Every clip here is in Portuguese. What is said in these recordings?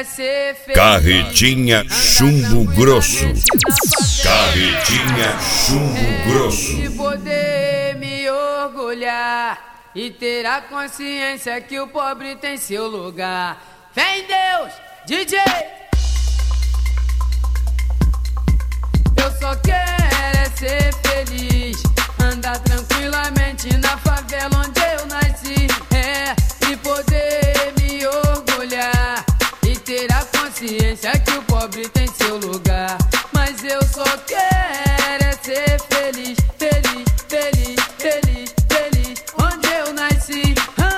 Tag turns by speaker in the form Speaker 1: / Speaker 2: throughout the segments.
Speaker 1: é ser feliz.
Speaker 2: Carretinha Chumbo Grosso. Carretinha Chumbo Grosso.
Speaker 1: E poder me orgulhar e ter a consciência que o pobre tem seu lugar. Vem Deus, DJ! Eu só quero é ser feliz, andar tranquilamente na favela onde eu nasci. E poder me orgulhar e ter a consciência que o pobre tem seu lugar. Mas eu só quero é ser feliz, feliz, feliz, feliz, feliz onde eu nasci.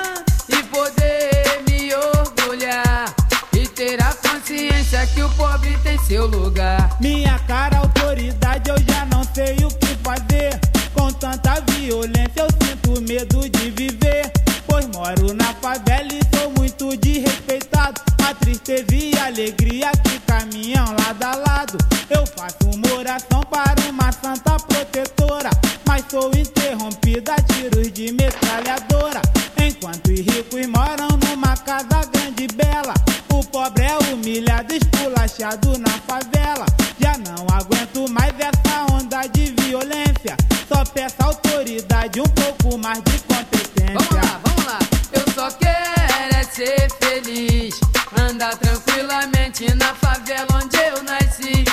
Speaker 1: E poder me orgulhar e ter a consciência que o pobre tem seu lugar.
Speaker 3: Minha cara, autoridade, eu já não sei o que fazer. Com tanta violência eu sinto medo de viver, pois moro na favela e sou muito desrespeitado. A tristeza e a alegria que caminham lado a lado. Eu faço uma oração para uma santa protetora, mas sou interrompida a tiros de metralhadora. Enquanto os ricos moram numa casa grande e bela, o pobre é humilhado, esculachado na favela. Já não aguento mais essa onda de violência, só peço autoridade, um pouco mais de competência.
Speaker 1: Vamos lá, eu só quero é ser feliz, andar tranquilamente na favela onde eu nasci.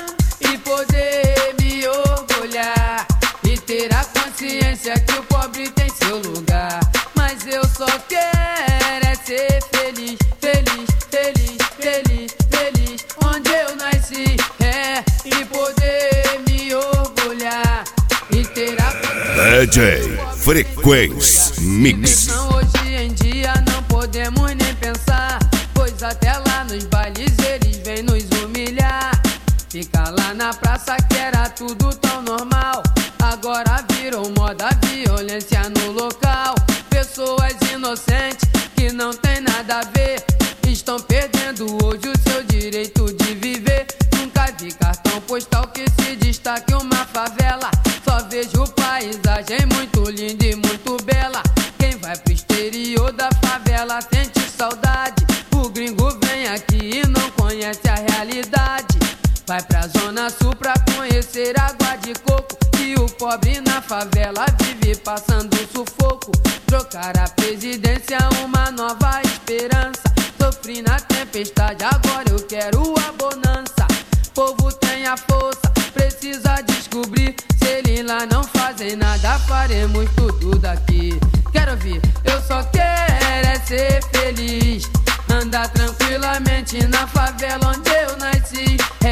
Speaker 1: E poder me orgulhar e ter a consciência que o pobre tem seu lugar. Mas eu só quero é ser feliz, feliz, feliz, feliz, feliz onde eu nasci. E poder me orgulhar e ter a consciência.
Speaker 2: DJ Frequência Mix.
Speaker 1: Hoje em dia não podemos nem pensar, pois até lá nos bailes eles vêm nos humilhar. Fica lá na praça que era tudo tão normal, agora virou moda violência no local. Pessoas inocentes que não tem nada a ver estão perdendo hoje o seu direito de viver. Nunca vi cartão postal que se destaque uma favela, só vejo paisagem muito linda e muito bela. Quem vai pro exterior da favela sente saudade, o gringo vem aqui e não conhece a realidade. Vai pra Zona Sul pra conhecer água de coco, e o pobre na favela vive passando sufoco. Trocar a presidência, uma nova esperança. Sofri na tempestade, agora eu quero a bonança. Povo tem a força, precisa descobrir. Se eles lá não fazem nada, faremos tudo daqui. Quero ouvir, eu só quero é ser feliz, andar tranquilamente na favela onde eu nasci.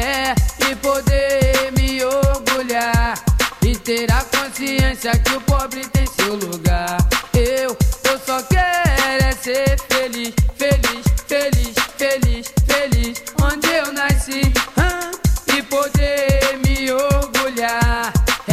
Speaker 1: E poder me orgulhar e ter a consciência que o pobre tem seu lugar. Eu só quero é ser feliz, feliz, feliz, feliz, feliz onde eu nasci. E poder me orgulhar.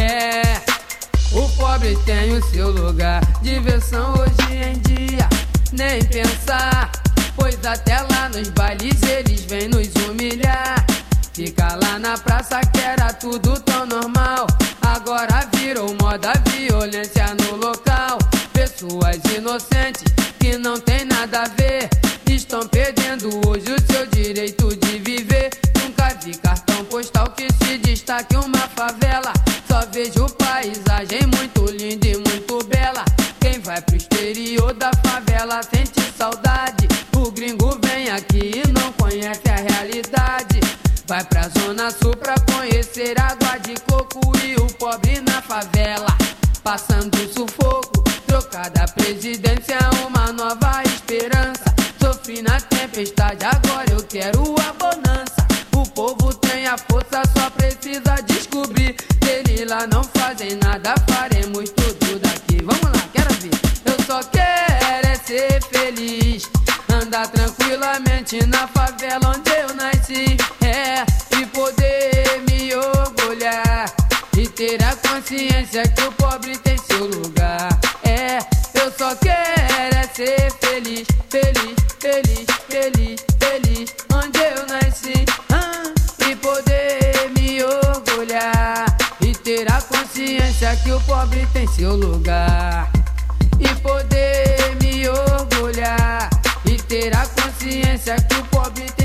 Speaker 1: O pobre tem o seu lugar. Diversão hoje em dia, nem pensar, pois até lá nos bailes eles vêm nos humilhar. Fica lá na praça que era tudo tão normal, agora virou moda violência no local. Pessoas inocentes que não tem nada a ver estão perdendo hoje o seu direito de viver. Nunca vi cartão postal que se destaque uma favela, só vejo paisagem muito linda e muito bela. Quem vai pro exterior da favela sente saudade, o gringo vem aqui e não conhece a realidade. Vai pra Zona Sul pra conhecer água de coco, e o pobre na favela passando sufoco. Trocada a presidência, uma nova esperança. Sofri na tempestade, agora eu quero a bonança. O povo tem a força, só precisa descobrir. Se eles lá não fazem nada, faremos tudo daqui. Vamos lá, quero ver. Eu só quero é ser feliz, andar tranquilamente na favela onde eu nasci. E poder me orgulhar e ter a consciência que o pobre tem seu lugar. Eu só quero é ser feliz, feliz, feliz, feliz, feliz onde eu nasci. E poder me orgulhar e ter a consciência que o pobre tem seu lugar. E poder me orgulhar e ter a consciência que o pobre tem